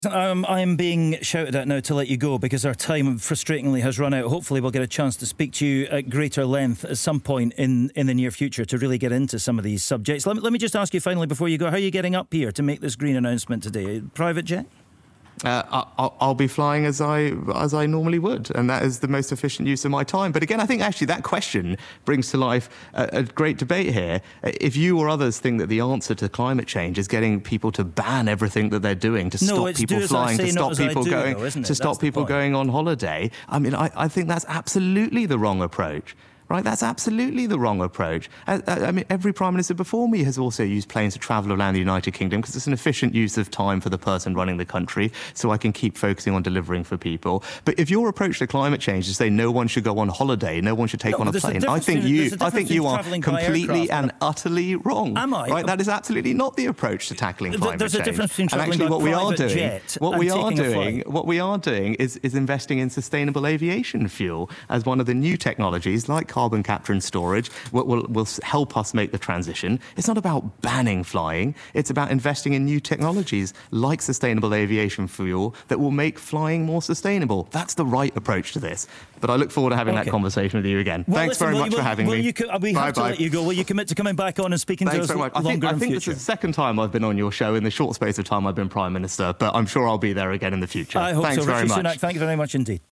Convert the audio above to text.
I'm being shouted at now to let you go because our time frustratingly has run out. Hopefully we'll get a chance to speak to you at greater length at some point in the near future to really get into some of these subjects. Let me just ask you finally before you go, how are you getting up here to make this green announcement today? Private jet? I'll be flying as I normally would, and that is the most efficient use of my time. But again, I think actually that question brings to life a great debate here. If you or others think that the answer to climate change is getting people to ban everything that they're doing, to stop people flying, to stop people going on holiday, I mean, I think that's absolutely the wrong approach. Right, that's absolutely the wrong approach. I mean, every Prime Minister before me has also used planes to travel around the United Kingdom because it's an efficient use of time for the person running the country, so I can keep focusing on delivering for people. But if your approach to climate change is to say no one should go on holiday, no one should take on a plane, I think you are completely and utterly wrong. Am I? Right, that is absolutely not the approach to tackling climate change. There's a difference between travelling by private jet and taking a flight. What we are doing is investing in sustainable aviation fuel as one of the new technologies like carbon capture and storage will help us make the transition. It's not about banning flying. It's about investing in new technologies like sustainable aviation fuel that will make flying more sustainable. That's the right approach to this. But I look forward to having that conversation with you again. Thanks very much for having me. We have to let you go. Will you commit to coming back on and speaking to us longer in future? I think this is the second time I've been on your show in the short space of time I've been Prime Minister, but I'm sure I'll be there again in the future. I hope Thanks so. very Rishi much. Sunak, thank you very much indeed.